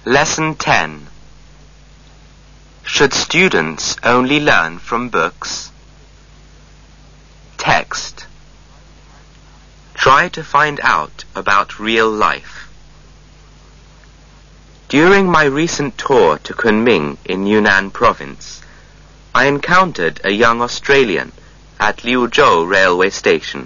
Lesson 10. Should students only learn from books? Text. Try to find out about real life. During my recent tour to Kunming in Yunnan province, I encountered a young Australian at Liuzhou railway station.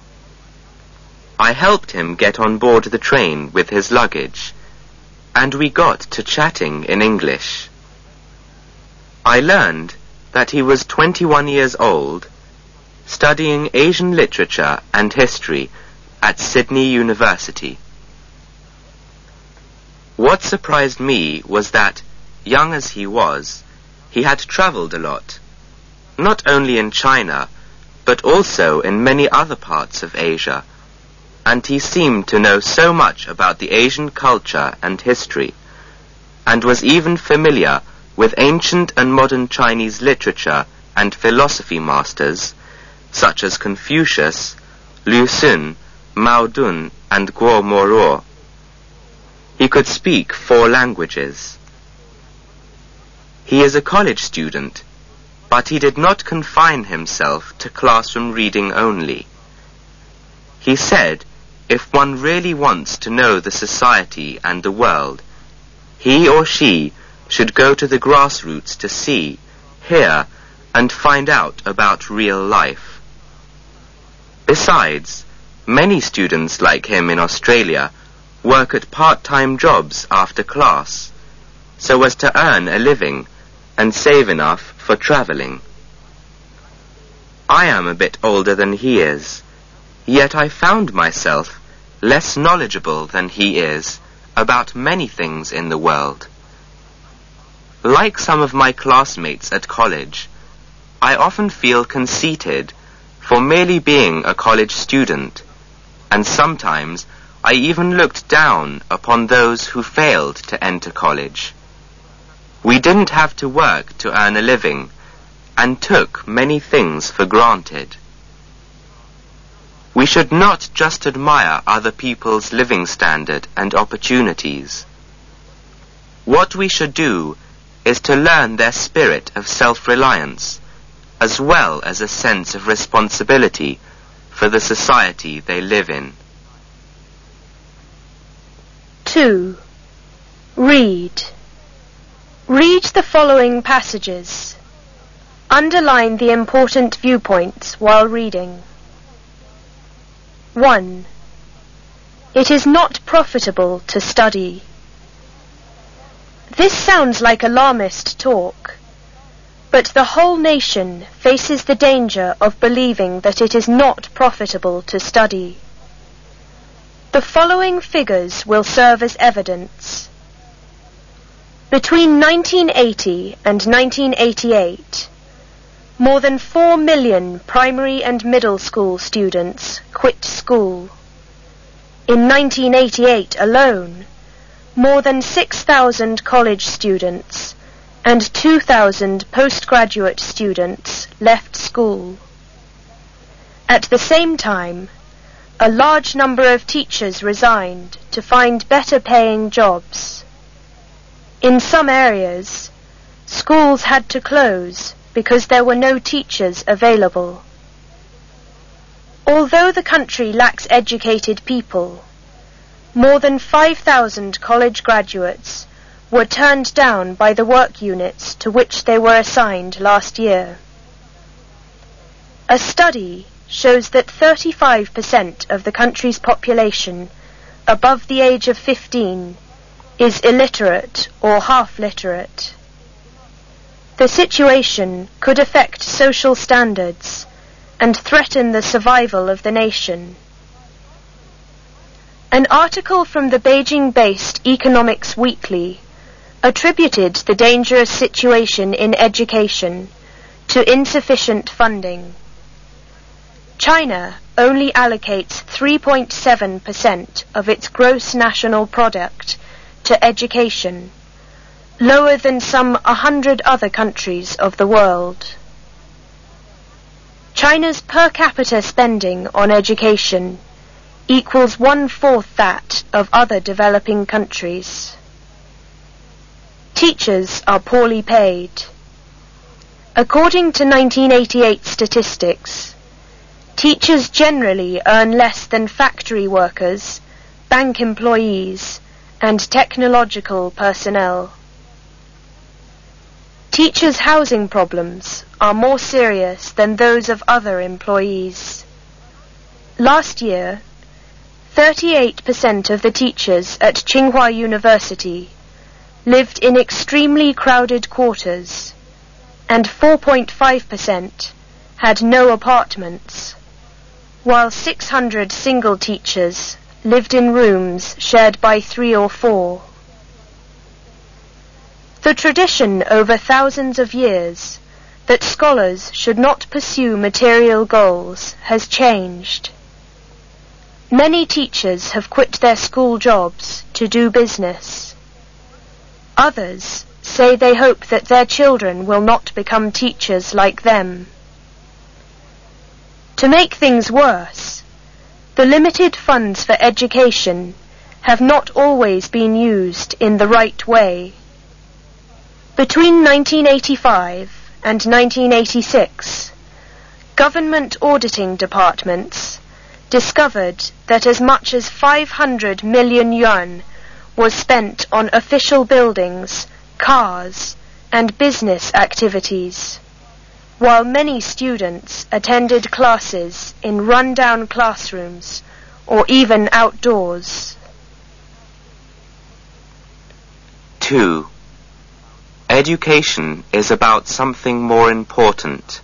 I helped him get on board the train with his luggage, and we got to chatting in English. I learned that he was 21 years old, studying Asian literature and history at Sydney University. What surprised me was that, young as he was, he had travelled a lot, not only in China, but also in many other parts of Asia, and he seemed to know so much about the Asian culture and history, and was even familiar with ancient and modern Chinese literature and philosophy masters, such as Confucius, Lu Xun, Mao Dun, and Guo Moruo. He could speak 4 languages. He is a college student, but he did not confine himself to classroom reading only. He said, if one really wants to know the society and the world, he or she should go to the grassroots to see, hear, and find out about real life. Besides, many students like him in Australia work at part-time jobs after class, so as to earn a living and save enough for travelling. I am a bit older than he is, yet I found myself less knowledgeable than he is about many things in the world. Like some of my classmates at college, I often feel conceited for merely being a college student, and sometimes I even looked down upon those who failed to enter college. We didn't have to work to earn a living, and took many things for granted. We should not just admire other people's living standard and opportunities. What we should do is to learn their spirit of self-reliance, as well as a sense of responsibility for the society they live in. 2. Read. Read the following passages. Underline the important viewpoints while reading. 1. It is not profitable to study. This sounds like alarmist talk, but the whole nation faces the danger of believing that it is not profitable to study. The following figures will serve as evidence. Between 1980 and 1988, more than 4 million primary and middle school students quit school. In 1988 alone, more than 6,000 college students and 2,000 postgraduate students left school. At the same time, a large number of teachers resigned to find better paying jobs. In some areas, schools had to close because there were no teachers available. Although the country lacks educated people, more than 5,000 college graduates were turned down by the work units to which they were assigned last year. A study shows that 35% of the country's population above the age of 15 is illiterate or half-literate. The situation could affect social standards and threaten the survival of the nation. An article from the Beijing-based Economics Weekly attributed the dangerous situation in education to insufficient funding. China only allocates 3.7% of its gross national product to education, lower than some 100 other countries of the world. China's per capita spending on education equals 1/4 that of other developing countries. Teachers are poorly paid. According to 1988 statistics, teachers generally earn less than factory workers, bank employees, and technological personnel. Teachers' housing problems are more serious than those of other employees. Last year, 38% of the teachers at Tsinghua University lived in extremely crowded quarters, and 4.5% had no apartments, while 600 single teachers lived in rooms shared by 3 or 4. The tradition over thousands of years that scholars should not pursue material goals has changed. Many teachers have quit their school jobs to do business. Others say they hope that their children will not become teachers like them. To make things worse, the limited funds for education have not always been used in the right way. Between 1985 and 1986, government auditing departments discovered that as much as 500 million yuan was spent on official buildings, cars, and business activities, while many students attended classes in run-down classrooms or even outdoors. 2. Education is about something more important.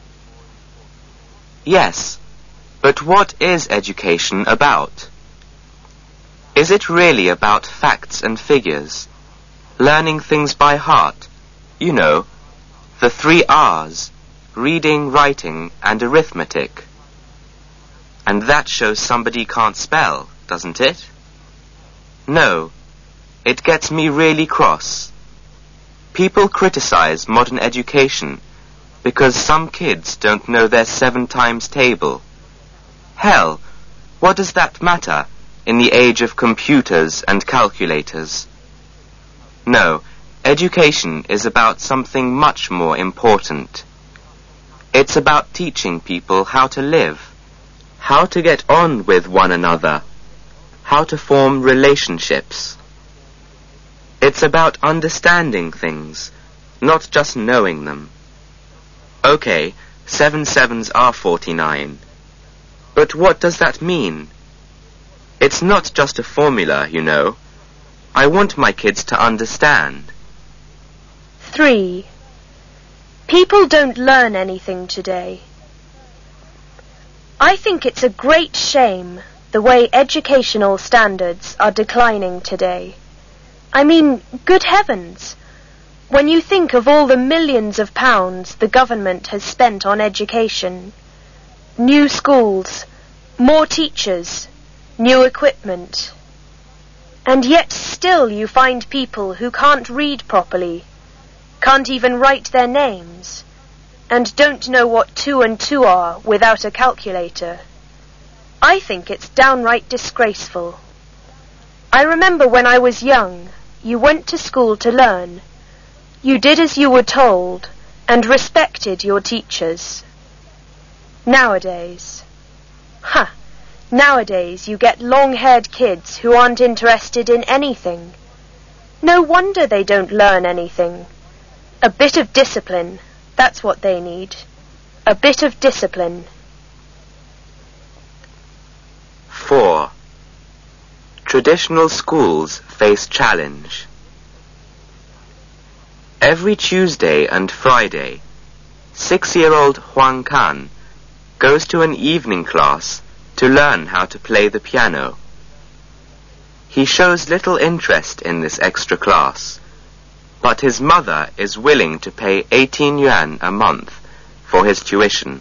Yes, but what is education about? Is it really about facts and figures, learning things by heart? You know, the 3 R's, reading, writing, and arithmetic. And that shows somebody can't spell, doesn't it? No, it gets me really cross. People criticize modern education because some kids don't know their 7 times table. Hell, what does that matter in the age of computers and calculators? No, education is about something much more important. It's about teaching people how to live, how to get on with one another, how to form relationships. It's about understanding things, not just knowing them. Okay, 7 7s are 49. But what does that mean? It's not just a formula, you know. I want my kids to understand. 3. People don't learn anything today. I think it's a great shame the way educational standards are declining today. I mean, good heavens, when you think of all the millions of pounds the government has spent on education, new schools, more teachers, new equipment, and yet still you find people who can't read properly, can't even write their names, and don't know what 2 and 2 are without a calculator. I think it's downright disgraceful. I remember when I was young, you went to school to learn. You did as you were told and respected your teachers. Nowadays, nowadays you get long-haired kids who aren't interested in anything. No wonder they don't learn anything. A bit of discipline, that's what they need. A bit of discipline. 4. Traditional schools face challenge. Every Tuesday and Friday, 6-year-old Huang Kan goes to an evening class to learn how to play the piano. He shows little interest in this extra class, but his mother is willing to pay 18 yuan a month for his tuition.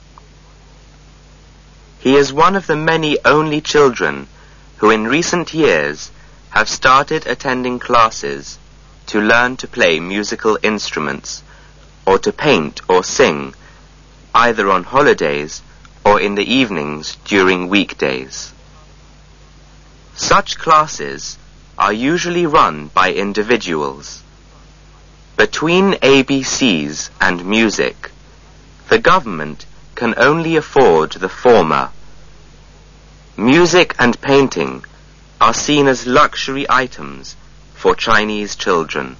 He is one of the many only children who in recent years have started attending classes to learn to play musical instruments or to paint or sing, either on holidays or in the evenings during weekdays. Such classes are usually run by individuals. Between ABCs and music, the government can only afford the former. Music and painting are seen as luxury items for Chinese children.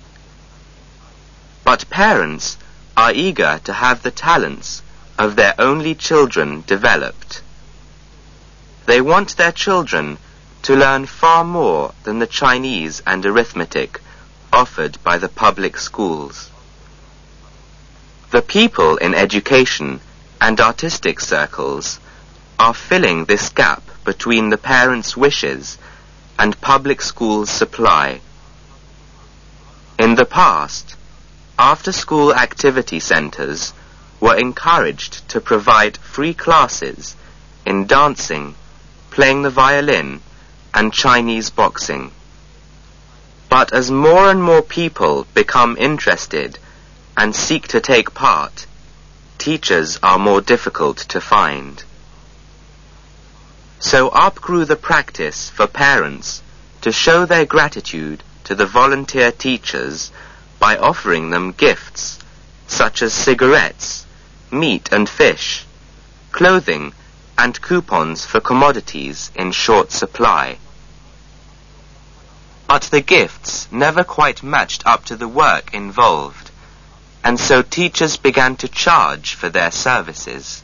But parents are eager to have the talents of their only children developed. They want their children to learn far more than the Chinese and arithmetic offered by the public schools. The people in education and artistic circles are filling this gap between the parents' wishes and public schools' supply. In the past, after-school activity centers were encouraged to provide free classes in dancing, playing the violin, and Chinese boxing. But as more and more people become interested and seek to take part, teachers are more difficult to find. So up grew the practice for parents to show their gratitude to the volunteer teachers by offering them gifts such as cigarettes, meat and fish, clothing, and coupons for commodities in short supply. But the gifts never quite matched up to the work involved, and so teachers began to charge for their services.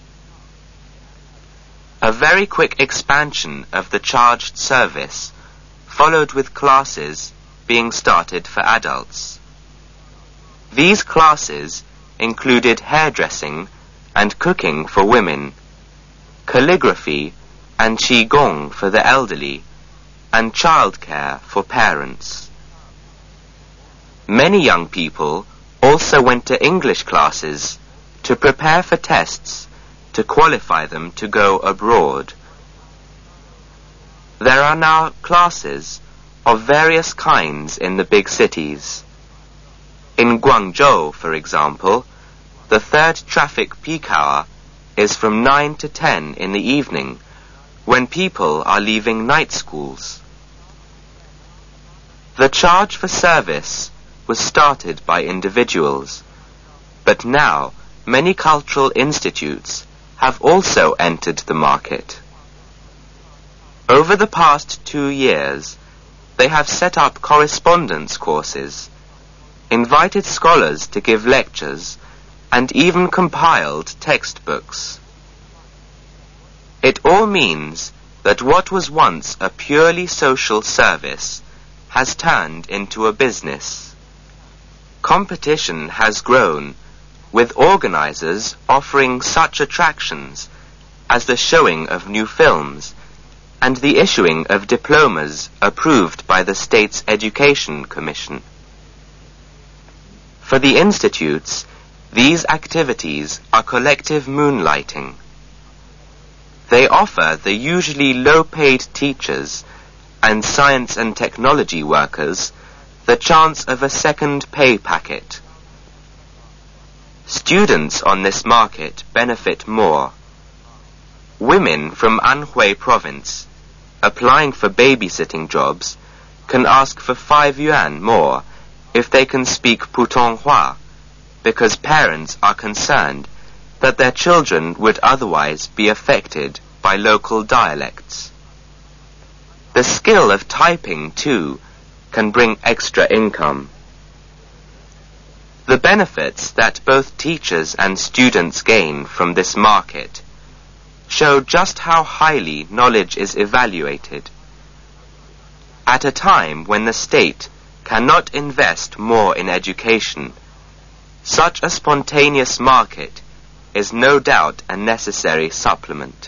A very quick expansion of the charged service followed with classes being started for adults. These classes included hairdressing and cooking for women, calligraphy and qigong for the elderly, and childcare for parents. Many young people also went to English classes to prepare for tests to qualify them to go abroad. There are now classes of various kinds in the big cities. In Guangzhou, for example, the third traffic peak hour is from 9 to 10 in the evening, when people are leaving night schools. The charge for service was started by individuals, but now many cultural institutes have also entered the market. Over the past 2 years, they have set up correspondence courses, invited scholars to give lectures, and even compiled textbooks. It all means that what was once a purely social service has turned into a business. Competition has grown, with organizers offering such attractions as the showing of new films and the issuing of diplomas approved by the state's Education Commission. For the institutes, these activities are collective moonlighting. They offer the usually low-paid teachers and science and technology workers the chance of a second pay packet. Students on this market benefit more. Women from Anhui province, applying for babysitting jobs, can ask for 5 yuan more if they can speak Putonghua, because parents are concerned that their children would otherwise be affected by local dialects. The skill of typing, too, can bring extra income. The benefits that both teachers and students gain from this market show just how highly knowledge is evaluated. At a time when the state cannot invest more in education, such a spontaneous market is no doubt a necessary supplement.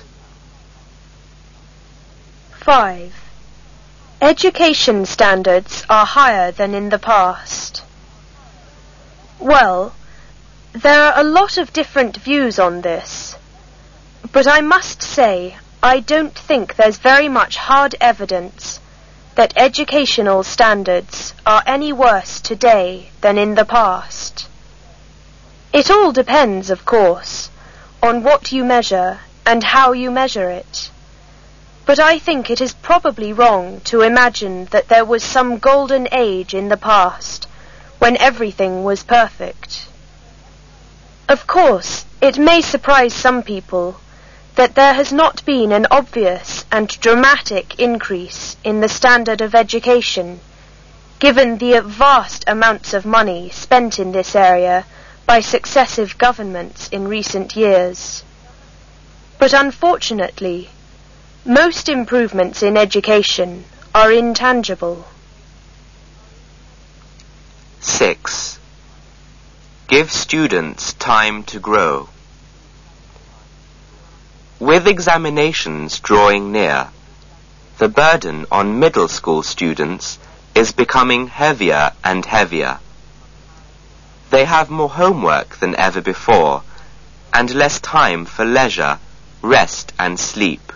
5. Education standards are higher than in the past. Well, there are a lot of different views on this, but I must say I don't think there's very much hard evidence that educational standards are any worse today than in the past. It all depends, of course, on what you measure and how you measure it. But I think it is probably wrong to imagine that there was some golden age in the past when everything was perfect. Of course, it may surprise some people that there has not been an obvious and dramatic increase in the standard of education, given the vast amounts of money spent in this area by successive governments in recent years. But unfortunately, most improvements in education are intangible. 6. Give students time to grow. With examinations drawing near, the burden on middle school students is becoming heavier and heavier. They have more homework than ever before, and less time for leisure, rest and sleep.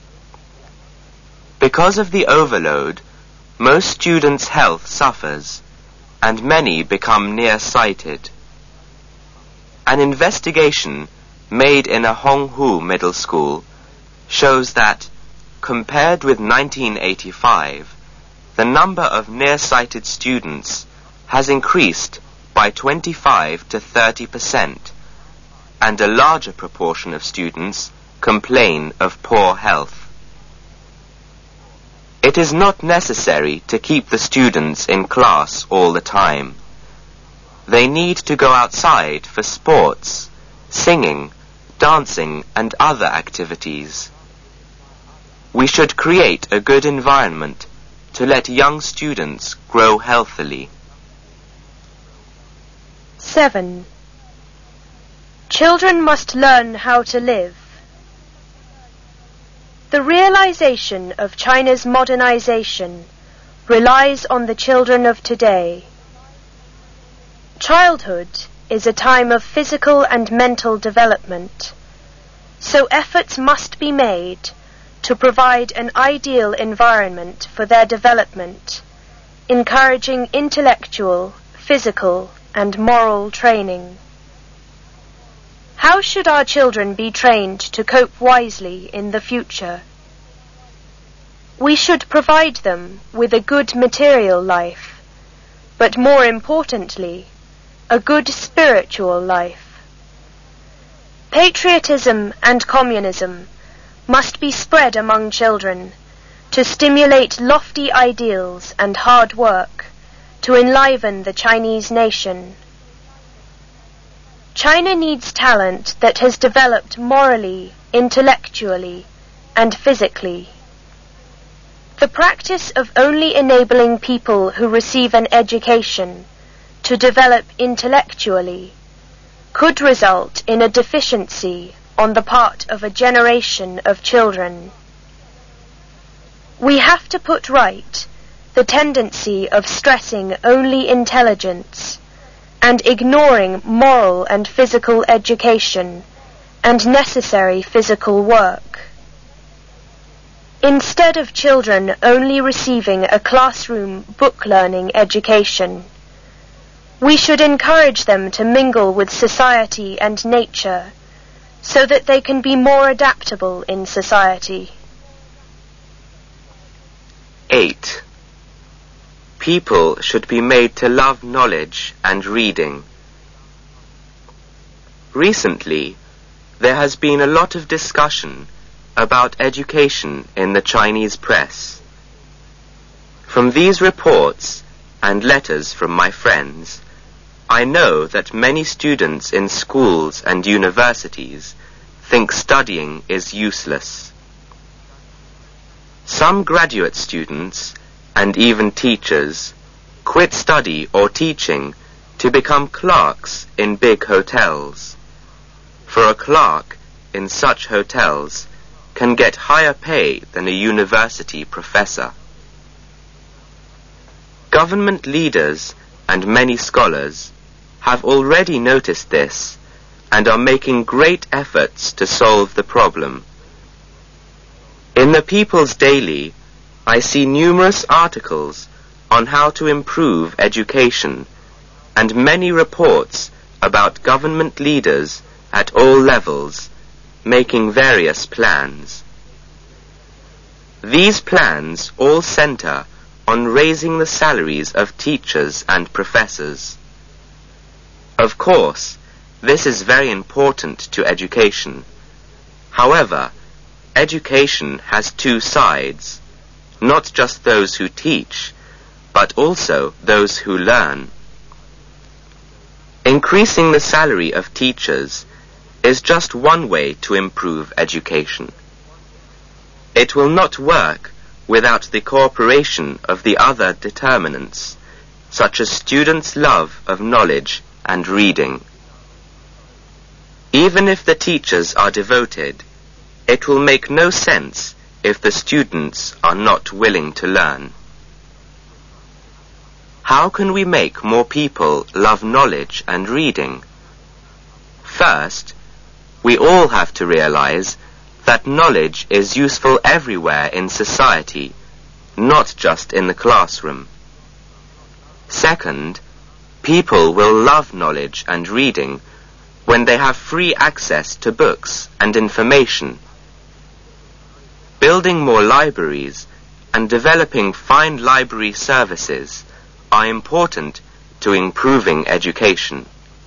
Because of the overload, most students' health suffers, and many become nearsighted. An investigation made in a Honghu middle school shows that, compared with 1985, the number of nearsighted students has increased by 25 to 30%, and a larger proportion of students complain of poor health. It is not necessary to keep the students in class all the time. They need to go outside for sports, singing, dancing and other activities. We should create a good environment to let young students grow healthily. 7. Children must learn how to live. The realization of China's modernization relies on the children of today. Childhood is a time of physical and mental development, so efforts must be made to provide an ideal environment for their development, encouraging intellectual, physical, and moral training. How should our children be trained to cope wisely in the future? We should provide them with a good material life, but more importantly, a good spiritual life. Patriotism and communism must be spread among children to stimulate lofty ideals and hard work to enliven the Chinese nation. China needs talent that has developed morally, intellectually, and physically. The practice of only enabling people who receive an education to develop intellectually could result in a deficiency on the part of a generation of children. We have to put right the tendency of stressing only intelligence and ignoring moral and physical education and necessary physical work. Instead of children only receiving a classroom book-learning education, we should encourage them to mingle with society and nature so that they can be more adaptable in society. 8. People should be made to love knowledge and reading. Recently, there has been a lot of discussion about education in the Chinese press. From these reports and letters from my friends, I know that many students in schools and universities think studying is useless. Some graduate students and even teachers quit study or teaching to become clerks in big hotels. For a clerk in such hotels can get higher pay than a university professor. Government leaders and many scholars have already noticed this and are making great efforts to solve the problem. In the People's Daily, I see numerous articles on how to improve education and many reports about government leaders at all levels making various plans. These plans all center on raising the salaries of teachers and professors. Of course, this is very important to education. However, education has two sides, not just those who teach, but also those who learn. Increasing the salary of teachers is just one way to improve education. It will not work without the cooperation of the other determinants, such as students' love of knowledge and reading. Even if the teachers are devoted, it will make no sense if the students are not willing to learn. How can we make more people love knowledge and reading? First, we all have to realize that knowledge is useful everywhere in society, not just in the classroom. Second, people will love knowledge and reading when they have free access to books and information. Building more libraries and developing fine library services are important to improving education.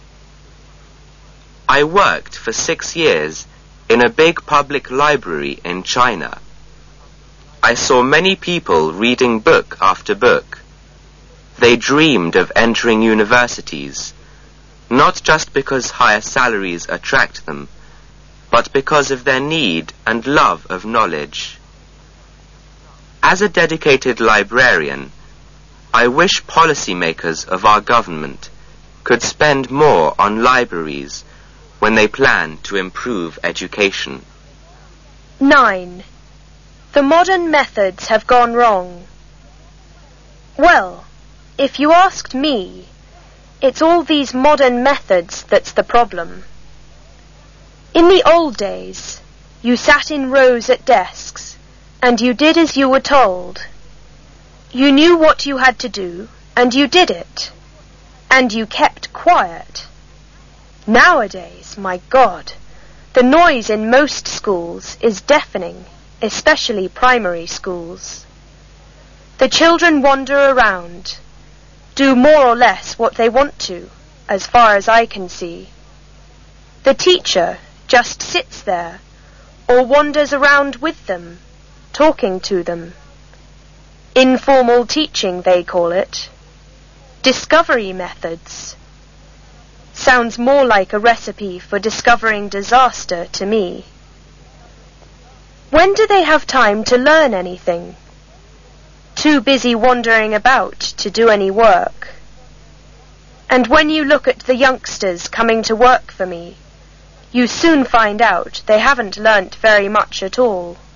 I worked for 6 years in a big public library in China. I saw many people reading book after book. They dreamed of entering universities, not just because higher salaries attract them, but because of their need and love of knowledge. As a dedicated librarian, I wish policymakers of our government could spend more on libraries when they plan to improve education. 9. The modern methods have gone wrong. Well, if you asked me, it's all these modern methods that's the problem. In the old days, you sat in rows at desks, and you did as you were told. You knew what you had to do, and you did it. And you kept quiet. Nowadays, my God, the noise in most schools is deafening, especially primary schools. The children wander around, do more or less what they want to, as far as I can see. The teacher just sits there, or wanders around with them, talking to them. Informal teaching, they call it. Discovery methods. Sounds more like a recipe for discovering disaster to me. When do they have time to learn anything? Too busy wandering about to do any work. And when you look at the youngsters coming to work for me, you soon find out they haven't learnt very much at all.